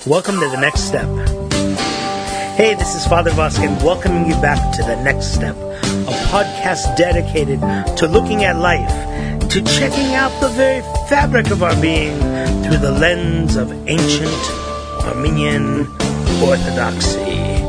Welcome to The Next Step. Hey, this is Father Voskin welcoming you back to The Next Step, a podcast dedicated to looking at life, to checking out the very fabric of our being through the lens of ancient Armenian orthodoxy.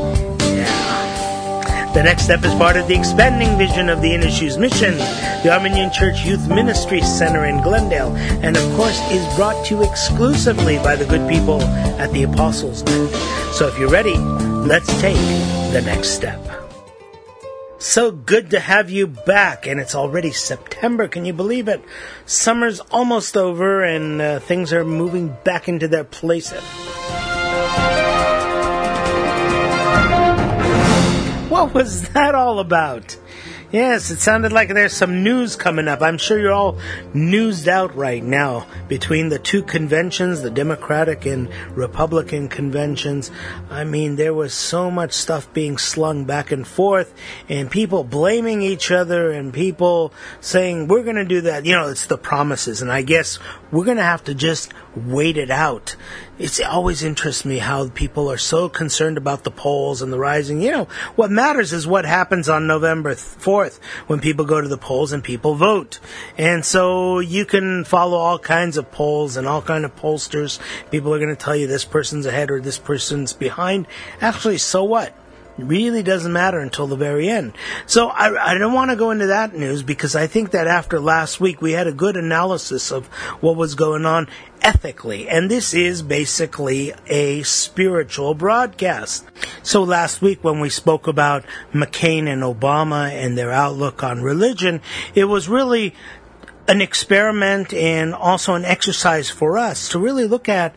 The Next Step is part of the expanding vision of the Inner Shoes Mission, the Armenian Church Youth Ministry Center in Glendale, and of course is brought to you exclusively by the good people at the Apostles' Net. So if you're ready, let's take the next step. So good to have you back, and it's already September. Can you believe it? Summer's almost over, and things are moving back into their places. What was that all about? Yes, it sounded like there's some news coming up. I'm sure you're all newsed out right now between the two conventions, the Democratic and Republican conventions. I mean, there was so much stuff being slung back and forth and people blaming each other and people saying, we're going to do that. You know, it's the promises. And I guess we're going to have to just wait it out. It always interests me how people are so concerned about the polls and the rising. You know, what matters is what happens on November 4th when people go to the polls and people vote. And so you can follow all kinds of polls and all kinds of pollsters. People are going to tell you this person's ahead or this person's behind. Actually, so what? It really doesn't matter until the very end. So I don't want to go into that news because I think that after last week we had a good analysis of what was going on ethically. And this is basically a spiritual broadcast. So last week when we spoke about McCain and Obama and their outlook on religion, it was really an experiment and also an exercise for us to really look at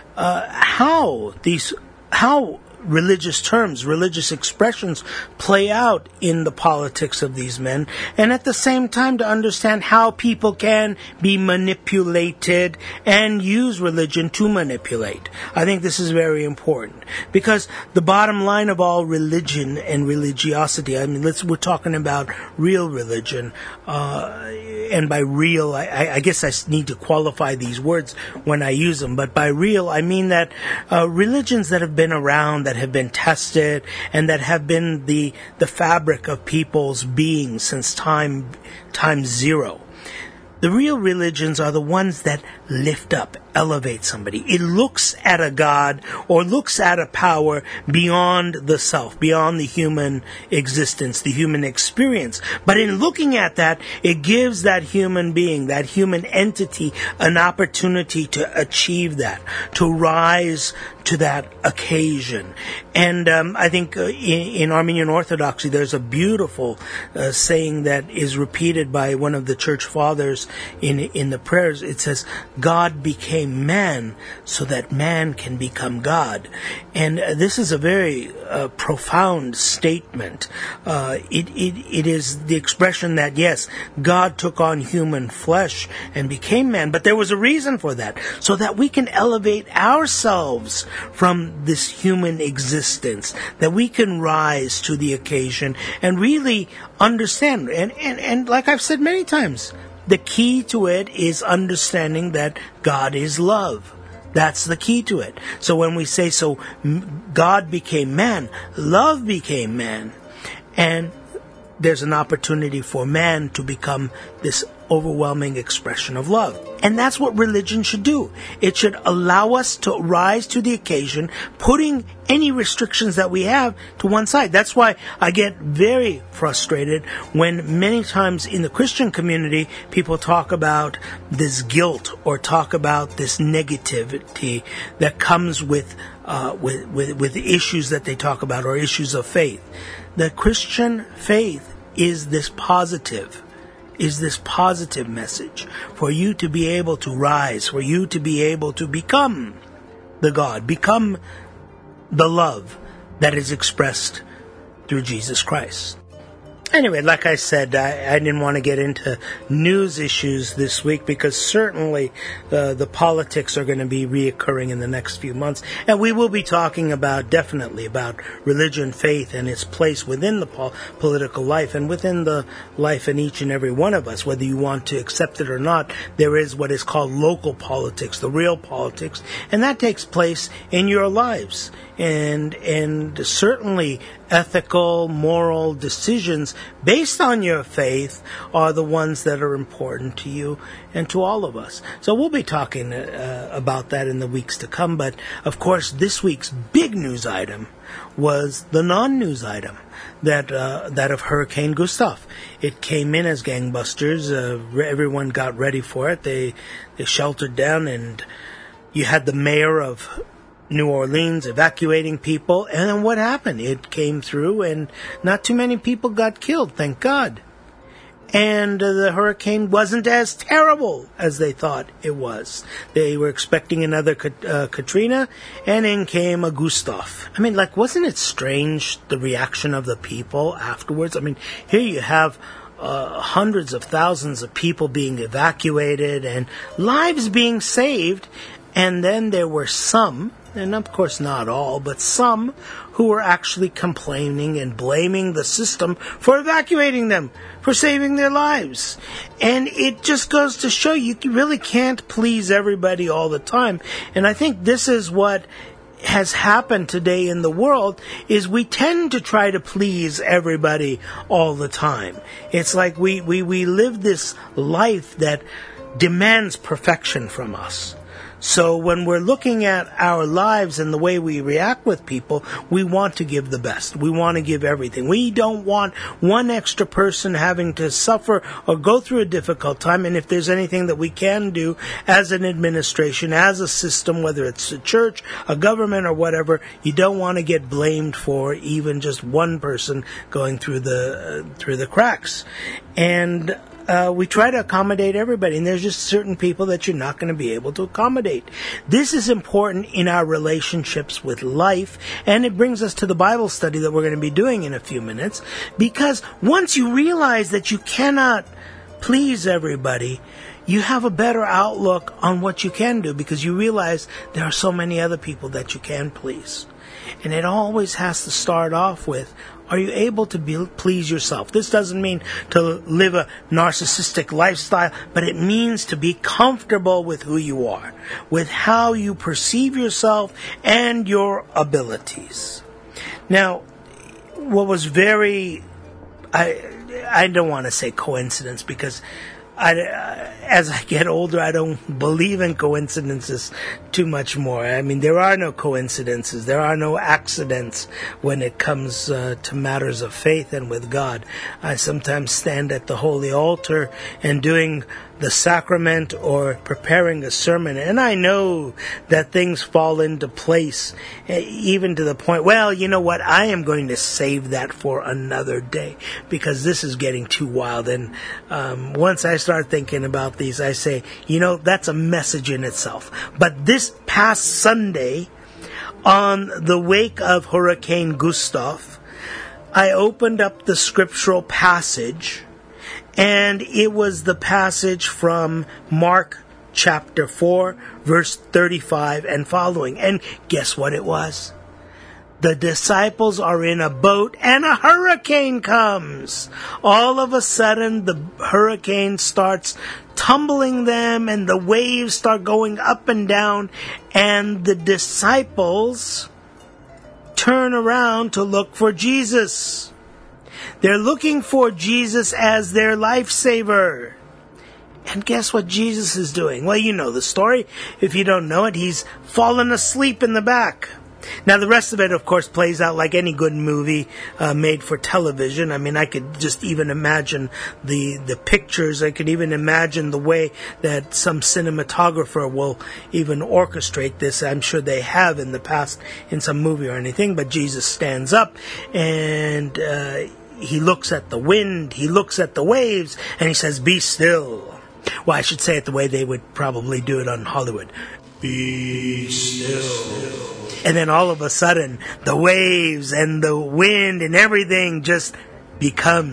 how religious terms, religious expressions play out in the politics of these men, and at the same time to understand how people can be manipulated and use religion to manipulate. I think this is very important because the bottom line of all religion and religiosity, I mean, we're talking about real religion, and by real, I guess I need to qualify these words when I use them, but by real, I mean that religions that have been around, that have been tested, and that have been the fabric of people's being since time zero. The real religions are the ones that lift up, elevate somebody. It looks at a God or looks at a power beyond the self, beyond the human existence, the human experience. But in looking at that, it gives that human being, that human entity, an opportunity to achieve that, to rise to that occasion. And I think in Armenian Orthodoxy, there's a beautiful saying that is repeated by one of the church fathers in the prayers. It says, God became man so that man can become God. And this is a very profound statement. It is the expression that, yes, God took on human flesh and became man, but there was a reason for that, so that we can elevate ourselves from this human existence, that we can rise to the occasion and really understand. And like I've said many times, the key to it is understanding that God is love. That's the key to it. So when we say, so God became man, love became man, and there's an opportunity for man to become this overwhelming expression of love. And that's what religion should do. It should allow us to rise to the occasion, putting any restrictions that we have to one side. That's why I get very frustrated when many times in the Christian community people talk about this guilt or talk about this negativity that comes with issues that they talk about or issues of faith. The Christian faith is this positive message for you to be able to rise, for you to be able to become the God, become the love that is expressed through Jesus Christ. Anyway, like I said, I didn't want to get into news issues this week because certainly the politics are going to be reoccurring in the next few months. And we will be talking definitely about religion, faith, and its place within the political life and within the life in each and every one of us. Whether you want to accept it or not, there is what is called local politics, the real politics, and that takes place in your lives. And certainly ethical, moral decisions based on your faith are the ones that are important to you and to all of us. So we'll be talking about that in the weeks to come. But, of course, this week's big news item was the non-news item, that of Hurricane Gustav. It came in as gangbusters. Everyone got ready for it. They sheltered down, and you had the mayor of New Orleans evacuating people, and then what happened? It came through, and not too many people got killed, thank God. And the hurricane wasn't as terrible as they thought it was. They were expecting another Katrina, and in came a Gustav. I mean, wasn't it strange, the reaction of the people afterwards? I mean, here you have hundreds of thousands of people being evacuated and lives being saved, and then there were some, and of course not all, but some who were actually complaining and blaming the system for evacuating them, for saving their lives. And it just goes to show you really can't please everybody all the time. And I think this is what has happened today in the world, is we tend to try to please everybody all the time. It's like we live this life that demands perfection from us. So when we're looking at our lives and the way we react with people, we want to give the best. We want to give everything. We don't want one extra person having to suffer or go through a difficult time. And if there's anything that we can do as an administration, as a system, whether it's a church, a government, or whatever, you don't want to get blamed for even just one person going through the cracks. And we try to accommodate everybody, and there's just certain people that you're not going to be able to accommodate. This is important in our relationships with life, and it brings us to the Bible study that we're going to be doing in a few minutes, because once you realize that you cannot please everybody, you have a better outlook on what you can do, because you realize there are so many other people that you can please. And it always has to start off with, are you able to please yourself? This doesn't mean to live a narcissistic lifestyle, but it means to be comfortable with who you are, with how you perceive yourself and your abilities. Now, what was I don't want to say coincidence, because as I get older, I don't believe in coincidences too much more. I mean, there are no coincidences. There are no accidents when it comes to matters of faith and with God. I sometimes stand at the holy altar and doing the sacrament or preparing a sermon, and I know that things fall into place, even to the point, well, you know what, I am going to save that for another day, because this is getting too wild. And once I start thinking about these, I say, that's a message in itself. But this past Sunday, on the wake of Hurricane Gustav, I opened up the scriptural passage, and it was the passage from Mark chapter 4, verse 35 and following. And guess what it was? The disciples are in a boat and a hurricane comes. All of a sudden, the hurricane starts tumbling them and the waves start going up and down, and the disciples turn around to look for Jesus. They're looking for Jesus as their lifesaver. And guess what Jesus is doing? Well, you know the story. If you don't know it, he's fallen asleep in the back. Now, the rest of it, of course, plays out like any good movie made for television. I mean, I could just even imagine the pictures. I could even imagine the way that some cinematographer will even orchestrate this. I'm sure they have in the past in some movie or anything. But Jesus stands up and he looks at the wind, he looks at the waves, and he says, "Be still." Well, I should say it the way they would probably do it on Hollywood. Be still. And then all of a sudden, the waves and the wind and everything just becomes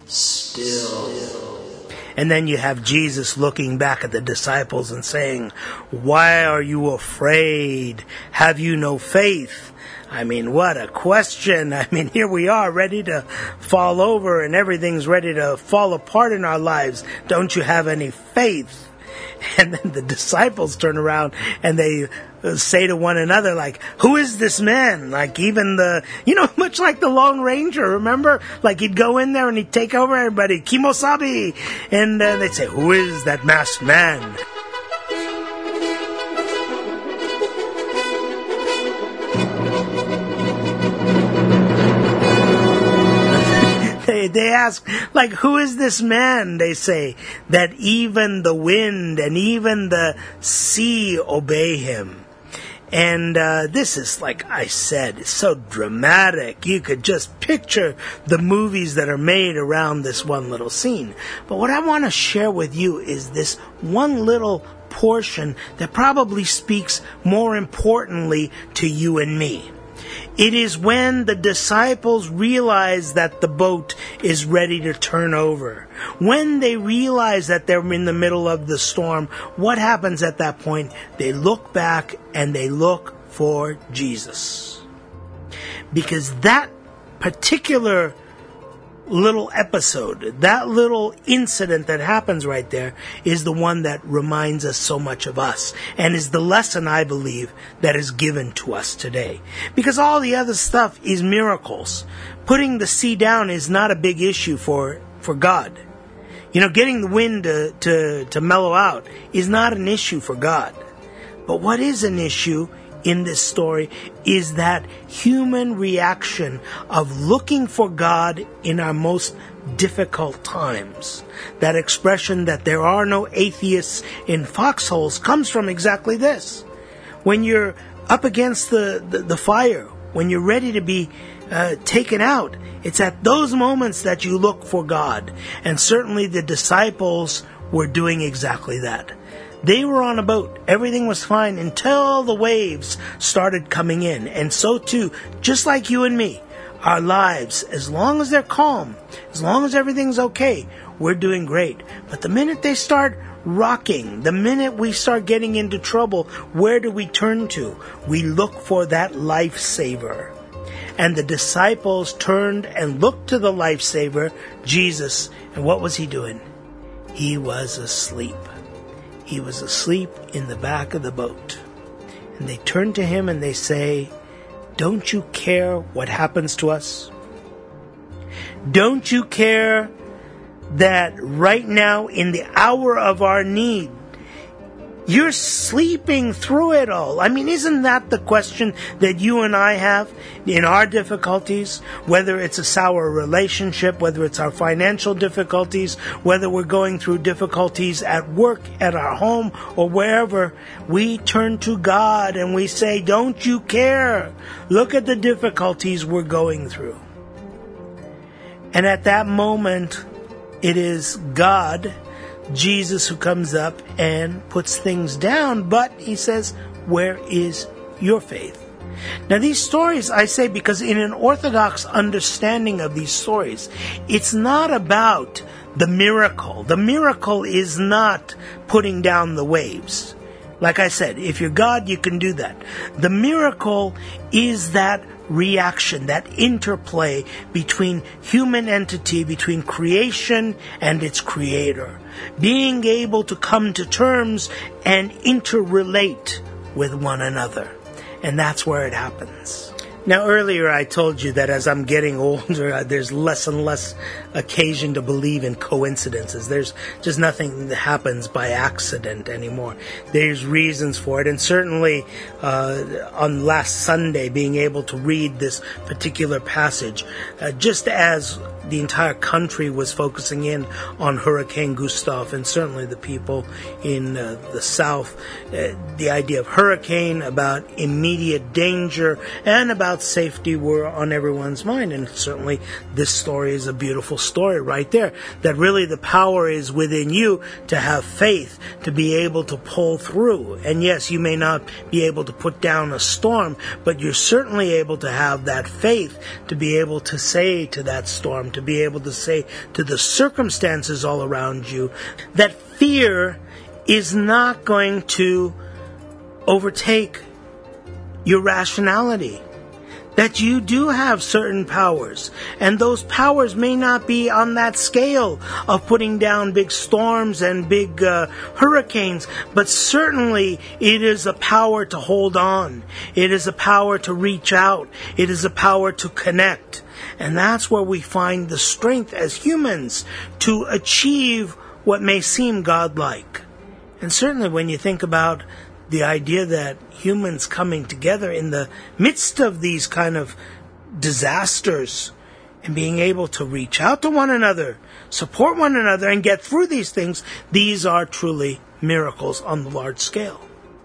still. And then you have Jesus looking back at the disciples and saying, "Why are you afraid? Have you no faith?" I mean, what a question. I mean, here we are ready to fall over and everything's ready to fall apart in our lives. Don't you have any faith? And then the disciples turn around and they say to one another, like, "Who is this man?" Like even much like the Lone Ranger, remember? Like he'd go in there and he'd take over everybody, "Kimosabi." And they'd say, "Who is that masked man?" They ask, like, "Who is this man?" They say, "that even the wind and even the sea obey him." And this is, like I said, it's so dramatic. You could just picture the movies that are made around this one little scene. But what I want to share with you is this one little portion that probably speaks more importantly to you and me. It is when the disciples realize that the boat is ready to turn over. When they realize that they're in the middle of the storm, what happens at that point? They look back and they look for Jesus. Because that particular little episode, that little incident that happens right there is the one that reminds us so much of us and is the lesson, I believe, that is given to us today. Because all the other stuff is miracles. Putting the sea down is not a big issue for God. Getting the wind to mellow out is not an issue for God. But what is an issue in this story is that human reaction of looking for God in our most difficult times. That expression that there are no atheists in foxholes comes from exactly this. When you're up against the fire, when you're ready to be taken out, it's at those moments that you look for God. And certainly the disciples were doing exactly that. They were on a boat. Everything was fine until the waves started coming in. And so too, just like you and me, our lives, as long as they're calm, as long as everything's okay, we're doing great. But the minute they start rocking, the minute we start getting into trouble, where do we turn to? We look for that lifesaver. And the disciples turned and looked to the lifesaver, Jesus. And what was he doing? He was asleep. He was asleep in the back of the boat. And they turn to him and they say, "Don't you care what happens to us? Don't you care that right now in the hour of our need, you're sleeping through it all?" I mean, isn't that the question that you and I have in our difficulties? Whether it's a sour relationship, whether it's our financial difficulties, whether we're going through difficulties at work, at our home, or wherever, we turn to God and we say, "Don't you care? Look at the difficulties we're going through." And at that moment, it is God, Jesus, who comes up and puts things down, but he says, "Where is your faith?" Now these stories, I say, because in an Orthodox understanding of these stories, it's not about the miracle. The miracle is not putting down the waves. Like I said, if you're God, you can do that. The miracle is that reaction, that interplay between human entity, between creation and its creator. Being able to come to terms and interrelate with one another. And that's where it happens. Now, earlier I told you that as I'm getting older, there's less and less occasion to believe in coincidences. There's just nothing that happens by accident anymore. There's reasons for it. And certainly on last Sunday, being able to read this particular passage, just as the entire country was focusing in on Hurricane Gustav, and certainly the people in the South, the idea of hurricane, about immediate danger, and about doubt safety were on everyone's mind. And certainly this story is a beautiful story right there, that really the power is within you to have faith, to be able to pull through. And yes, you may not be able to put down a storm, but you're certainly able to have that faith to be able to say to that storm, to be able to say to the circumstances all around you, that fear is not going to overtake your rationality. That you do have certain powers, and those powers may not be on that scale of putting down big storms and big hurricanes, but certainly it is a power to hold on. It is a power to reach out. It is a power to connect. And that's where we find the strength as humans to achieve what may seem godlike. And certainly when you think about the idea that humans coming together in the midst of these kind of disasters and being able to reach out to one another, support one another, and get through these things, these are truly miracles on the large scale.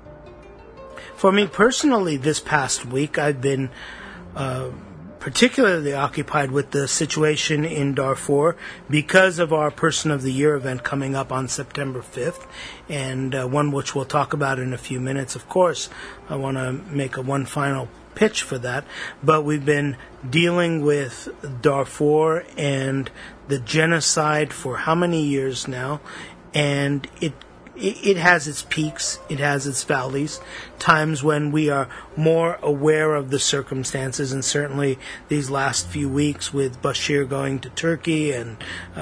For me personally, this past week, I've been particularly occupied with the situation in Darfur because of our Person of the Year event coming up on September 5th, and one which we'll talk about in a few minutes. Of course, I want to make one final pitch for that, but we've been dealing with Darfur and the genocide for how many years now, and it has its peaks, it has its valleys, times when we are more aware of the circumstances, and certainly these last few weeks with Bashir going to Turkey and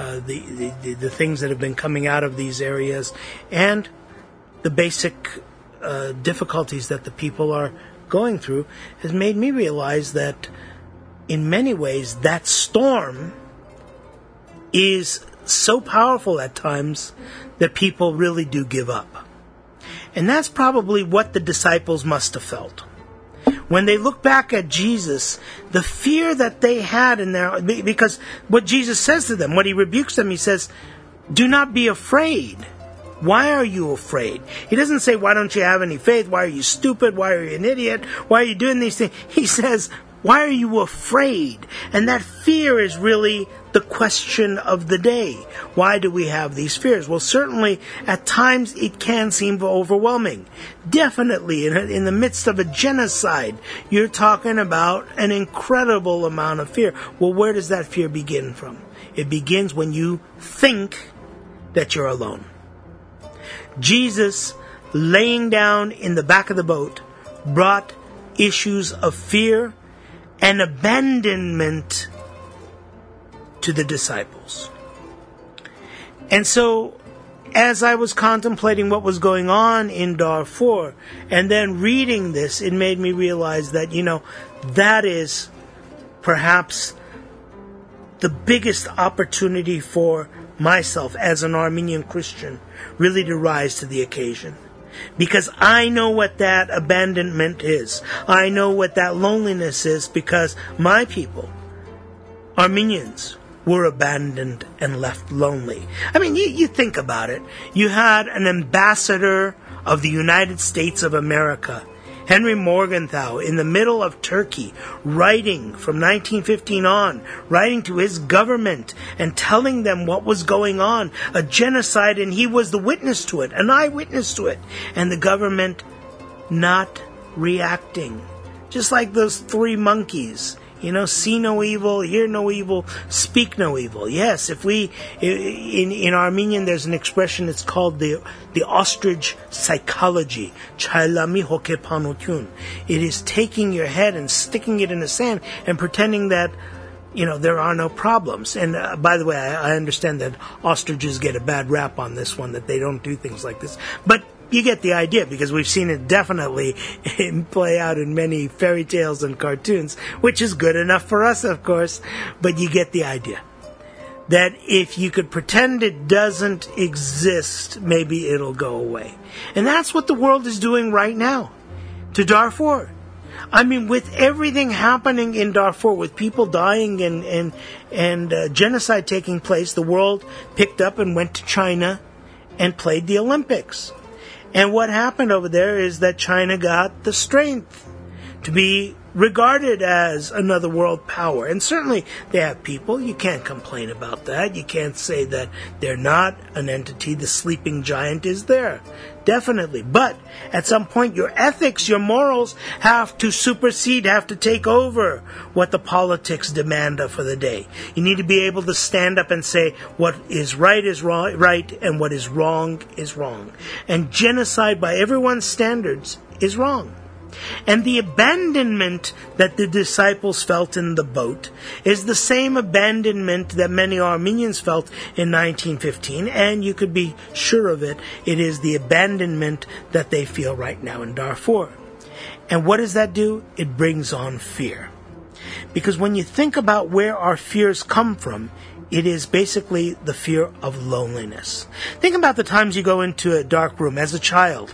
the things that have been coming out of these areas, and the basic difficulties that the people are going through, has made me realize that in many ways that storm is so powerful at times that people really do give up. And that's probably what the disciples must have felt. When they look back at Jesus, the fear that they had in their... Because what Jesus says to them, when he rebukes them, he says, "Do not be afraid." Why are you afraid? He doesn't say, "Why don't you have any faith? Why are you stupid? Why are you an idiot? Why are you doing these things?" He says, "Why are you afraid?" And that fear is really the question of the day. Why do we have these fears? Well, certainly at times it can seem overwhelming. Definitely in the midst of a genocide, you're talking about an incredible amount of fear. Well, where does that fear begin from? It begins when you think that you're alone. Jesus, laying down in the back of the boat, brought issues of fear and abandonment to the disciples. And so, as I was contemplating what was going on in Darfur, and then reading this, it made me realize that, that is perhaps the biggest opportunity for myself as an Armenian Christian, really to rise to the occasion. Because I know what that abandonment is. I know what that loneliness is, because my people, Armenians, were abandoned and left lonely. I mean, you think about it. You had an ambassador of the United States of America, Henry Morgenthau, in the middle of Turkey, writing from 1915 on, writing to his government and telling them what was going on, a genocide, and he was the witness to it, an eyewitness to it, and the government not reacting. Just like those three monkeys. See no evil, hear no evil, speak no evil. Yes, if we, in Armenian, there's an expression, it's called the ostrich psychology. Chaylami hokepanutun. It is taking your head and sticking it in the sand and pretending that, there are no problems. And by the way, I understand that ostriches get a bad rap on this one, that they don't do things like this. But you get the idea, because we've seen it definitely play out in many fairy tales and cartoons, which is good enough for us, of course, but you get the idea. That if you could pretend it doesn't exist, maybe it'll go away. And that's what the world is doing right now to Darfur. I mean, with everything happening in Darfur, with people dying and genocide taking place, the world picked up and went to China and played the Olympics. And what happened over there is that China got the strength to be regarded as another world power. And certainly they have people. You can't complain about that. You can't say that they're not an entity. The sleeping giant is there. Definitely. But at some point, your ethics, your morals have to supersede, have to take over what the politics demand for the day. You need to be able to stand up and say what is right, and what is wrong is wrong. And genocide by everyone's standards is wrong. And the abandonment that the disciples felt in the boat is the same abandonment that many Armenians felt in 1915, and you could be sure of it, it is the abandonment that they feel right now in Darfur. And what does that do? It brings on fear. Because when you think about where our fears come from, it is basically the fear of loneliness. Think about the times you go into a dark room as a child.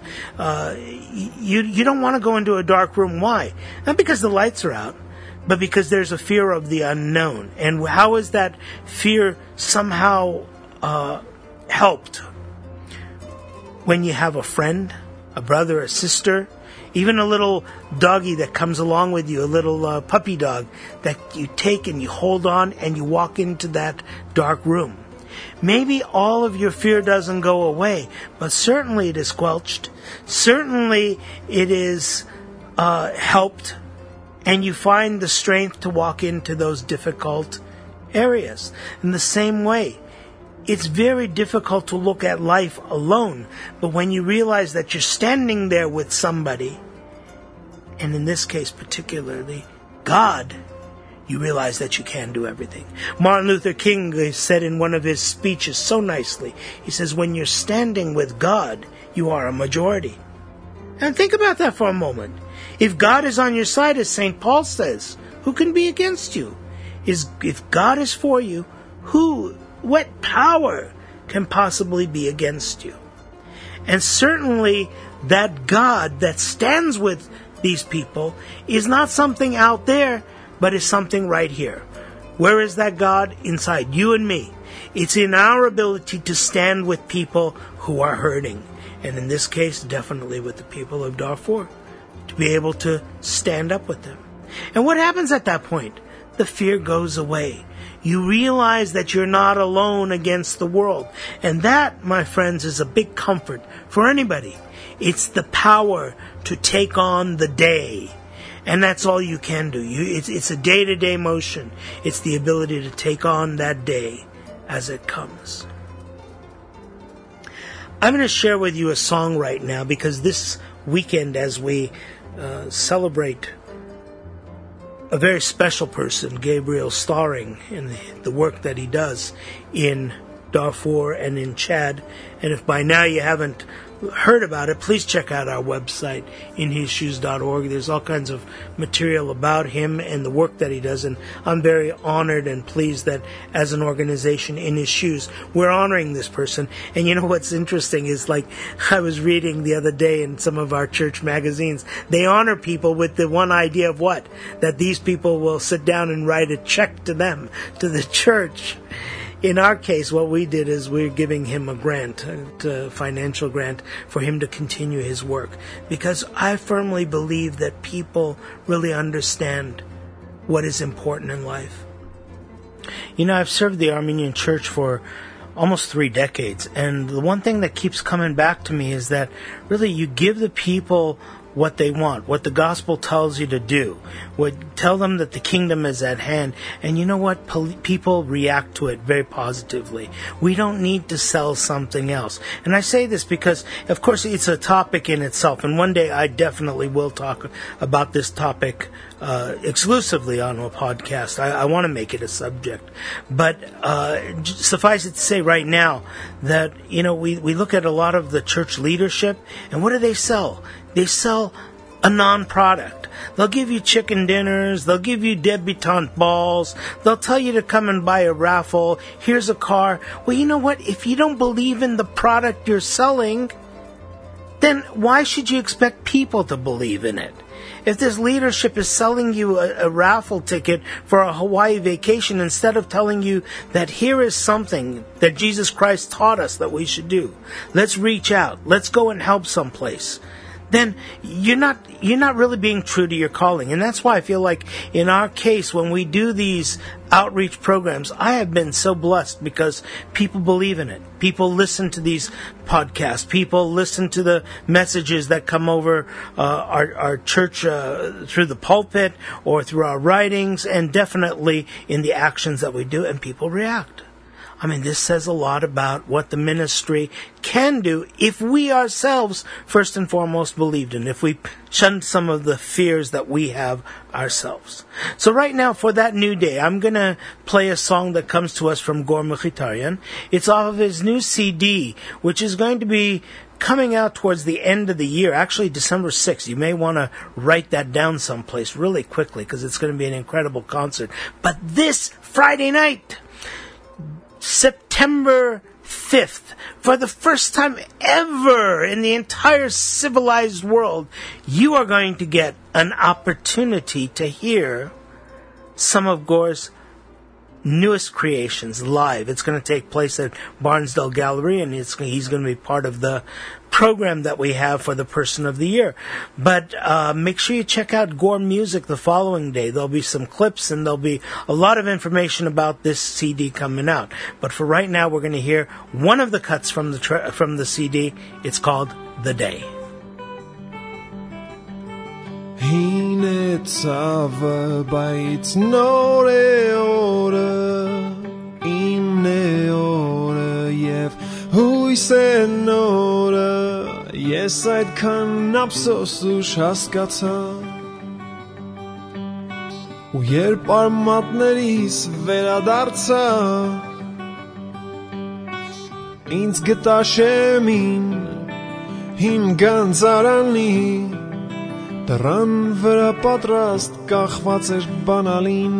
You don't want to go into a dark room. Why? Not because the lights are out, but because there's a fear of the unknown. And how is that fear somehow helped? When you have a friend, a brother, a sister, even a little doggy that comes along with you, a little puppy dog that you take and you hold on and you walk into that dark room. Maybe all of your fear doesn't go away, but certainly it is squelched. Certainly it is helped, and you find the strength to walk into those difficult areas. In the same way, it's very difficult to look at life alone, but when you realize that you're standing there with somebody, and in this case particularly, God, you realize that you can do everything. Martin Luther King said in one of his speeches so nicely, he says, when you're standing with God, you are a majority. And think about that for a moment. If God is on your side, as St. Paul says, who can be against you? If God is for you, what power can possibly be against you? And certainly that God that stands with these people is not something out there, but is something right here. Where is that God? Inside you and me. It's in our ability to stand with people who are hurting. And in this case, definitely with the people of Darfur. To be able to stand up with them. And what happens at that point? The fear goes away. You realize that you're not alone against the world. And that, my friends, is a big comfort for anybody. It's the power to take on the day. And that's all you can do. It's a day-to-day motion. It's the ability to take on that day as it comes. I'm going to share with you a song right now because this weekend, as we celebrate a very special person, Gabriel Starring, in the work that he does in Darfur and in Chad. And if by now you haven't heard about it, please check out our website, inhisshoes.org. There's all kinds of material about him and the work that he does, and I'm very honored and pleased that as an organization, In His Shoes, we're honoring this person. And you know what's interesting is, like, I was reading the other day in some of our church magazines, they honor people with the one idea of what? That these people will sit down and write a check to them, to the church. In our case, what we did is we're giving him a grant, a financial grant, for him to continue his work. Because I firmly believe that people really understand what is important in life. You know, I've served the Armenian Church for almost 3 decades, and the one thing that keeps coming back to me is that really you give the people what they want, what the gospel tells you to do. Tell them that the kingdom is at hand. And you know what? People react to it very positively. We don't need to sell something else. And I say this because, of course, it's a topic in itself. And one day I definitely will talk about this topic exclusively on a podcast. I want to make it a subject. But suffice it to say right now that, you know, we look at a lot of the church leadership, and what do they sell? They sell a non-product. They'll give you chicken dinners. They'll give you debutante balls. They'll tell you to come and buy a raffle. Here's a car. Well, you know what? If you don't believe in the product you're selling, then why should you expect people to believe in it? If this leadership is selling you a raffle ticket for a Hawaii vacation instead of telling you that here is something that Jesus Christ taught us that we should do, let's reach out. Let's go and help someplace. then you're not really being true to your calling. And that's why I feel like in our case, when we do these outreach programs, I have been so blessed because people believe in it. People listen to these podcasts. People listen to the messages that come over our church through the pulpit or through our writings, and definitely in the actions that we do, and people react. I mean, this says a lot about what the ministry can do if we ourselves, first and foremost, believed in, if we shunned some of the fears that we have ourselves. So right now, for that new day, I'm going to play a song that comes to us from Gor Mechitarian. It's off of his new CD, which is going to be coming out towards the end of the year, actually December 6th. You may want to write that down someplace really quickly because it's going to be an incredible concert. But this Friday night, September 5th, for the first time ever in the entire civilized world, you are going to get an opportunity to hear some of Gor's newest creations live. It's going to take place at Barnsdale Gallery, and he's going to be part of the program that we have for the Person of the Year. But make sure you check out Gor Music the following day. There'll be some clips, and there'll be a lot of information about this CD coming out. But for right now, we're going to hear one of the cuts from the CD. It's called The Day. Hine tzava bait nore ore im neore yev hui sen ore yesait kan napsos ush haskatsa u yerb armatneris veradartsa ins getashemin hin ganzarani Դրան վրա պատրաստ կախված էր բանալին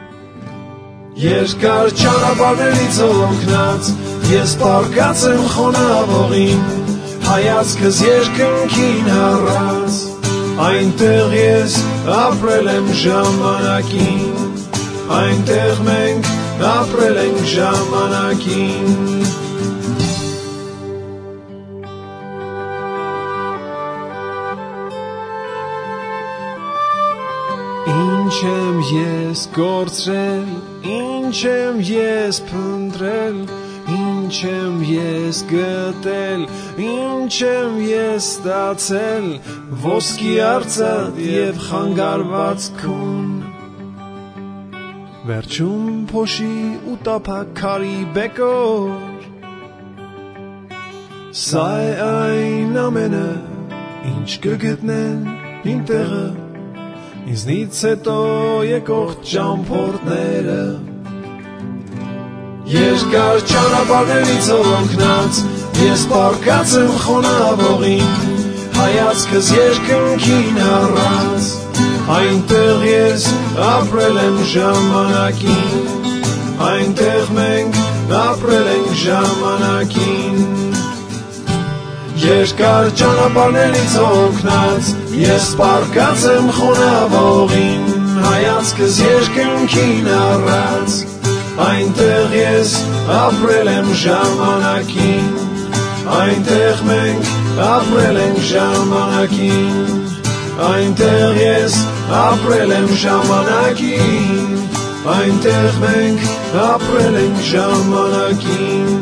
Երկար ճանապարհներից օգնած ես պարկած եմ խոնավողին հայացքս երկնքին հառած այնտեղ ես ապրել եմ ժամանակին այնտեղ մենք ապրել ենք ժամանակին Ինչ եմ ես գործրել, ինչ եմ ես փնտրել, ինչ եմ ես գտել, ինչ եմ ես ստացել, ոսկի արծաթ եւ խանգարված քուն։ Վերջում փոշի ու տափակարի բեկոր։ Սա է այն ամենը, ինչ կգտնեն իմ տեղը Ինձնից հետո եկող ճամփորդները Երկար ճանապարհներից օգնած ես պարկած եմ խոնավողին հայացքս երկնքին հառած այնտեղ ես ապրել եմ ժամանակին այնտեղ մենք ապրել ենք ժամանակին Երկար ճանապարհներից օգնած ես պարկած եմ խոնավողին հայացքս երկնքին առած այնտեղ ես ապրել եմ ժամանակին այնտեղ մենք ապրել ենք ժամանակին այնտեղ ես ապրել եմ ժամանակին այնտեղ մենք ապրել ենք ժամանակին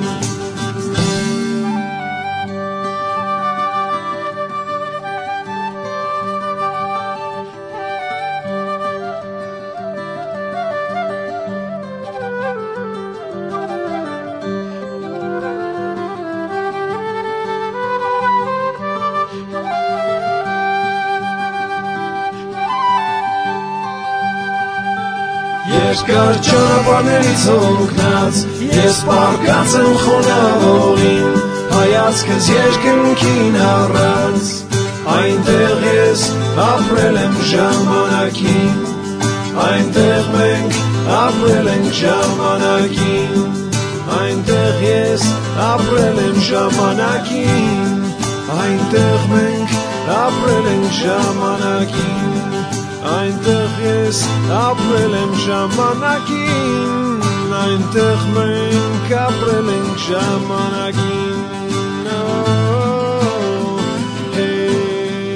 Երկար ճանապարհներից օգնած ես պարկած եմ խոնավողին հայացքս երկնքին առած այնտեղ ես ապրել եմ ժամանակին այնտեղ մենք ապրել ենք ժամանակին այնտեղ ես ապրել եմ ժամանակին այնտեղ մենք ապրել ենք ժամանակին Այնտեղ ես ապրել եմ ժամանակին Այնտեղ մենք ապրել ենք ժամանակին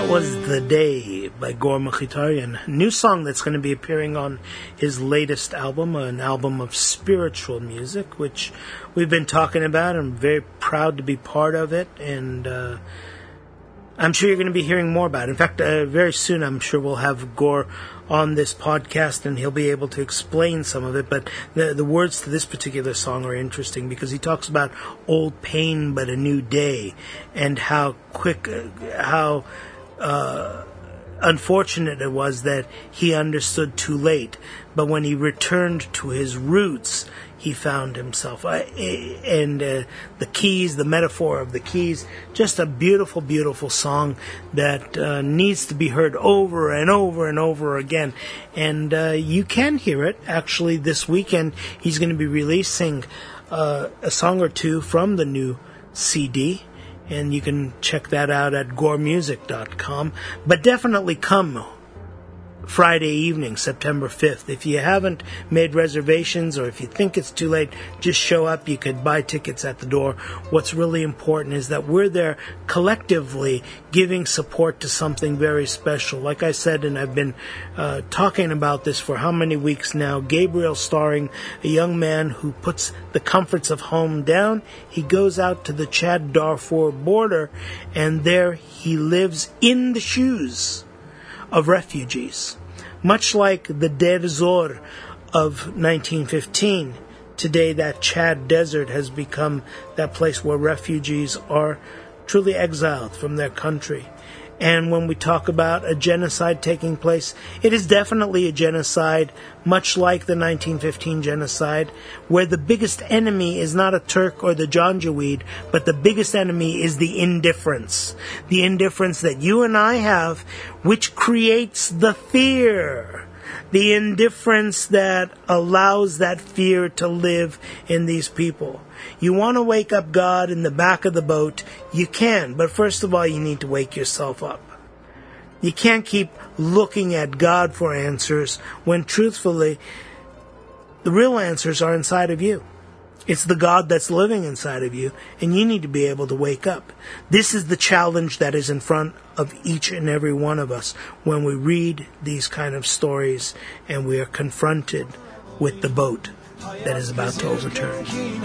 was The Day by Gor Mkhitaryan. New song that's going to be appearing on his latest album, an album of spiritual music, which we've been talking about. I'm very proud to be part of it, and I'm sure you're going to be hearing more about it. In fact, very soon I'm sure we'll have Gor on this podcast and he'll be able to explain some of it. But the words to this particular song are interesting because he talks about old pain but a new day, and how unfortunate it was that he understood too late. But when he returned to his roots, he found himself. The keys, the metaphor of the keys, just a beautiful, beautiful song that needs to be heard over and over and over again. And you can hear it, actually, this weekend. He's going to be releasing a song or two from the new CD. And you can check that out at gormusic.com. But definitely come Friday evening, September 5th. If you haven't made reservations, or if you think it's too late, just show up. You could buy tickets at the door. What's really important is that we're there collectively giving support to something very special. Like I said, and I've been talking about this for how many weeks now, Gabriel starring a young man who puts the comforts of home down. He goes out to the Chad-Darfur border, and there he lives in the shoes of refugees. Much like the Deir Zor of 1915, today that Chad desert has become that place where refugees are truly exiled from their country. And when we talk about a genocide taking place, it is definitely a genocide, much like the 1915 genocide, where the biggest enemy is not a Turk or the Janjaweed, but the biggest enemy is the indifference. The indifference that you and I have, which creates the fear. The indifference that allows that fear to live in these people. You want to wake up God in the back of the boat, you can, but first of all you need to wake yourself up. You can't keep looking at God for answers when truthfully the real answers are inside of you. It's the God that's living inside of you, and you need to be able to wake up. This is the challenge that is in front of each and every one of us when we read these kind of stories and we are confronted with the boat that is about to overturn.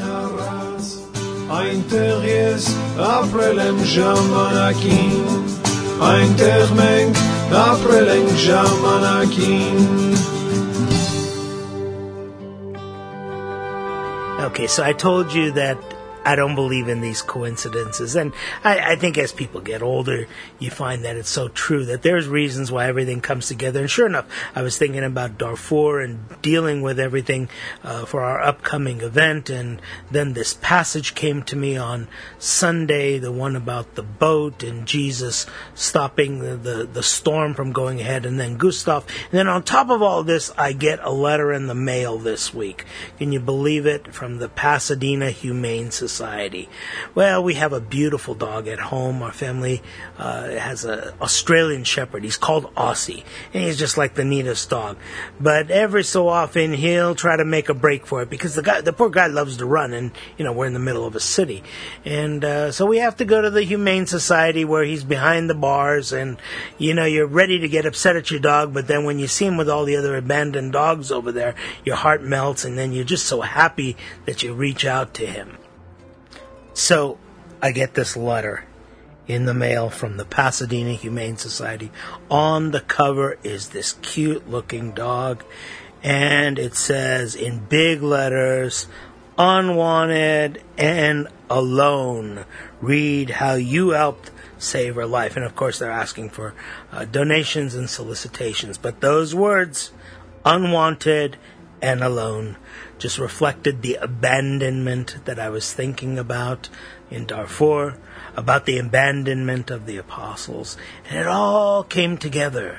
Okay, so I told you that I don't believe in these coincidences. And I think as people get older, you find that it's so true that there's reasons why everything comes together. And sure enough, I was thinking about Darfur and dealing with everything for our upcoming event. And then this passage came to me on Sunday, the one about the boat and Jesus stopping the storm from going ahead, and then Gustav. And then on top of all this, I get a letter in the mail this week. Can you believe it? From the Pasadena Humane Society. Well, we have a beautiful dog at home. Our family has an Australian Shepherd. He's called Aussie, and he's just like the neatest dog. But every so often, he'll try to make a break for it because the poor guy loves to run, and we're in the middle of a city, and so we have to go to the Humane Society where he's behind the bars, and you're ready to get upset at your dog, but then when you see him with all the other abandoned dogs over there, your heart melts, and then you're just so happy that you reach out to him. So, I get this letter in the mail from the Pasadena Humane Society. On the cover is this cute-looking dog, and it says in big letters, "Unwanted and alone. Read how you helped save her life." And of course, they're asking for donations and solicitations. But those words, unwanted and alone, just reflected the abandonment that I was thinking about in Darfur, about the abandonment of the apostles. And it all came together.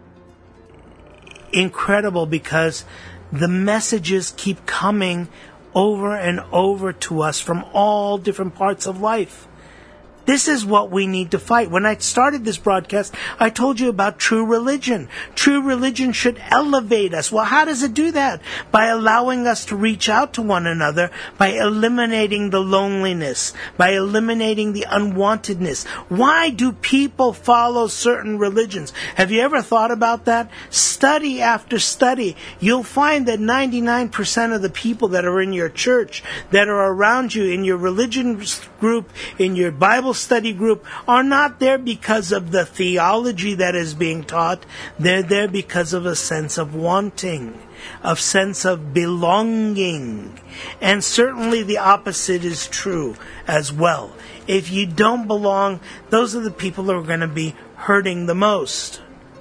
Incredible, because the messages keep coming over and over to us from all different parts of life. This is what we need to fight. When I started this broadcast, I told you about true religion. True religion should elevate us. Well, how does it do that? By allowing us to reach out to one another, by eliminating the loneliness, by eliminating the unwantedness. Why do people follow certain religions? Have you ever thought about that? Study after study, you'll find that 99% of the people that are in your church, that are around you, in your religion group, in your Bible study group, are not there because of the theology that is being taught. They're there because of a sense of wanting, a sense of belonging. And certainly the opposite is true as well. If you don't belong, those are the people who are going to be hurting the most.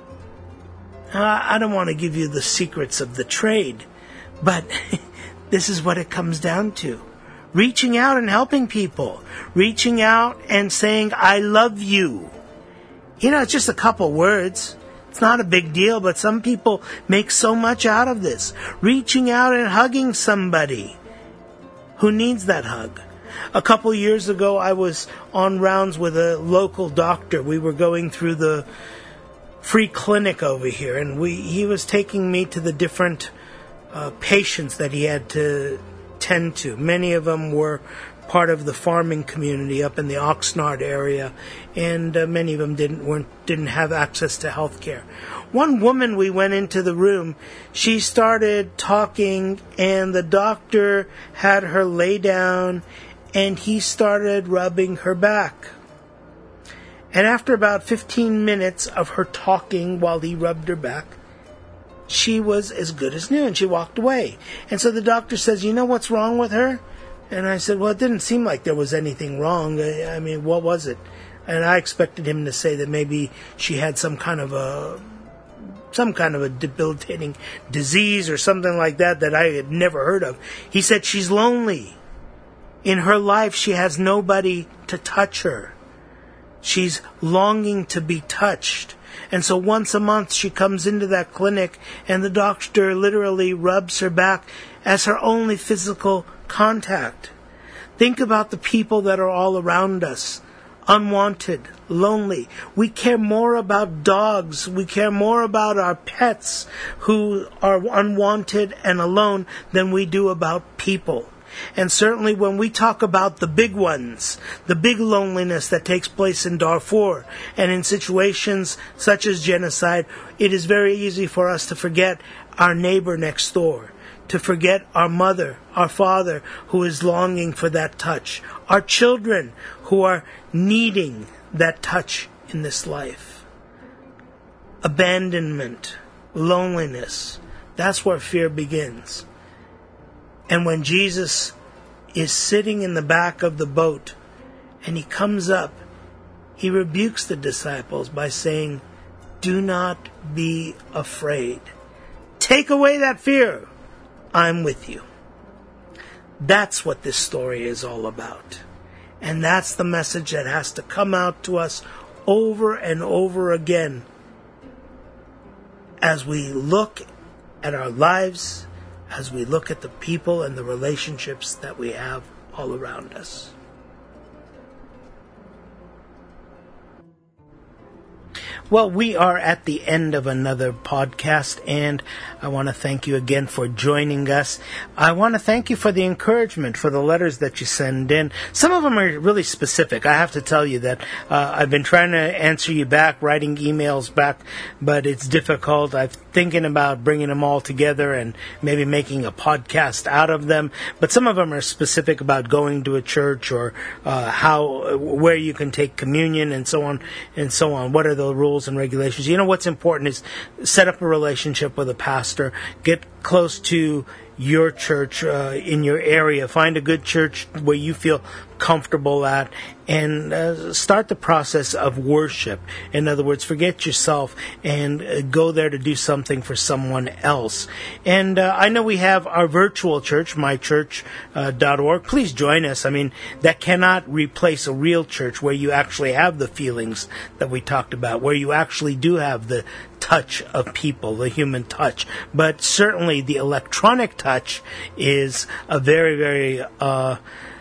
I don't want to give you the secrets of the trade, but this is what it comes down to. Reaching out and helping people. Reaching out and saying, I love you. It's just a couple words. It's not a big deal, but some people make so much out of this. Reaching out and hugging somebody who needs that hug. A couple years ago, I was on rounds with a local doctor. We were going through the free clinic over here, and he was taking me to the different patients that he had to tend to. Many of them were part of the farming community up in the Oxnard area, and many of them didn't have access to health care. One woman, we went into the room, she started talking, and the doctor had her lay down, and he started rubbing her back. And after about 15 minutes of her talking while he rubbed her back, she was as good as new, and she walked away. And so the doctor says, you know what's wrong with her? And I said, well, it didn't seem like there was anything wrong. I mean, what was it? And I expected him to say that maybe she had some kind of a debilitating disease or something like that I had never heard of. He said she's lonely. In her life, she has nobody to touch her. She's longing to be touched. And so once a month she comes into that clinic, and the doctor literally rubs her back as her only physical contact. Think about the people that are all around us. Unwanted, lonely. We care more about dogs. We care more about our pets who are unwanted and alone than we do about people. And certainly when we talk about the big ones, the big loneliness that takes place in Darfur and in situations such as genocide, it is very easy for us to forget our neighbor next door, to forget our mother, our father, who is longing for that touch, our children who are needing that touch in this life. Abandonment, loneliness, that's where fear begins. And when Jesus is sitting in the back of the boat and he comes up, he rebukes the disciples by saying, do not be afraid. Take away that fear. I'm with you. That's what this story is all about. And that's the message that has to come out to us over and over again as we look at our lives, as we look at the people and the relationships that we have all around us. Well, we are at the end of another podcast, and I want to thank you again for joining us. I want to thank you for the encouragement, for the letters that you send in. Some of them are really specific. I have to tell you that I've been trying to answer you back, writing emails back, but it's difficult. I'm thinking about bringing them all together and maybe making a podcast out of them. But some of them are specific about going to a church or where you can take communion and so on and so on. What are the rules and regulations? You know, what's important is set up a relationship with a pastor, get close to your church in your area, find a good church where you feel comfortable at, and start the process of worship. In other words, forget yourself and go there to do something for someone else. And I know we have our virtual church, mychurch.org. Please join us. I mean, that cannot replace a real church where you actually have the feelings that we talked about, where you actually do have the touch of people, the human touch. But certainly the electronic touch is a very, very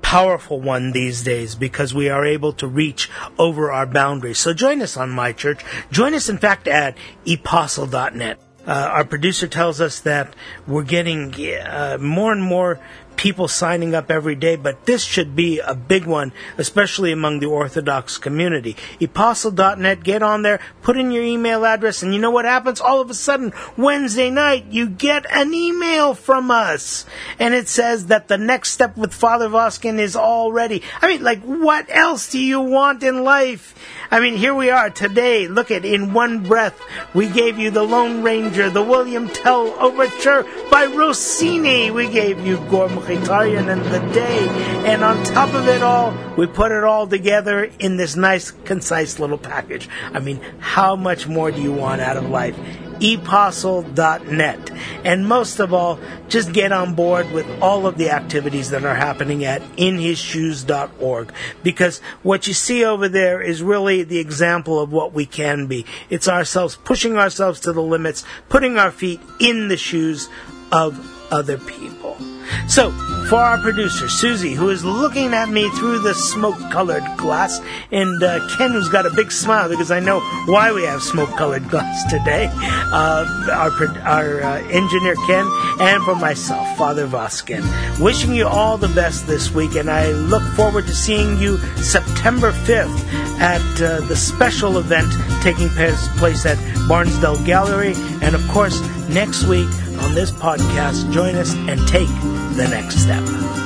powerful one these days because we are able to reach over our boundaries. So join us on My Church. Join us, in fact, at epostle.net. Our producer tells us that we're getting more and more people signing up every day, but this should be a big one, especially among the Orthodox community. Epostle.net, get on there, put in your email address, and you know what happens? All of a sudden, Wednesday night, you get an email from us, and it says that the next step with Father Voskin is all ready. I mean, like, what else do you want in life? I mean, here we are today. Look at, in one breath, we gave you the Lone Ranger, the William Tell Overture by Rossini. We gave you Gor Mkhitaryan and The Day. And on top of it all, we put it all together in this nice, concise little package. I mean, how much more do you want out of life? epostle.net. And most of all, just get on board with all of the activities that are happening at inhisshoes.org, because what you see over there is really the example of what we can be. It's ourselves pushing ourselves to the limits, putting our feet in the shoes of other people. So, for our producer, Susie, who is looking at me through the smoke-colored glass, and Ken, who's got a big smile because I know why we have smoke-colored glass today, our engineer, Ken, and for myself, Father Voskin. Wishing you all the best this week, and I look forward to seeing you September 5th at the special event taking place at Barnsdall Gallery, and of course, next week on this podcast, join us and take the next step.